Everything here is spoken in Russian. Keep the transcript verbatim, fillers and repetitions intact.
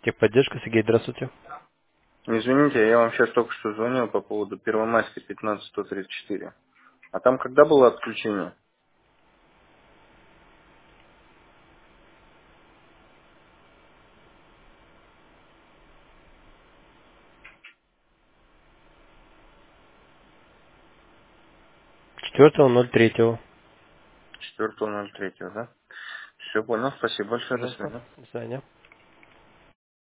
Техподдержка, Сергей, здравствуйте. Извините, я вам сейчас только что звонил по поводу Первомайской пятнадцать сто тридцать четыре. А там когда было отключение? четвёртого ноль третьего. четвёртого ноль третьего, да? Все понял, спасибо большое, до Пожалуйста. свидания. До свидания.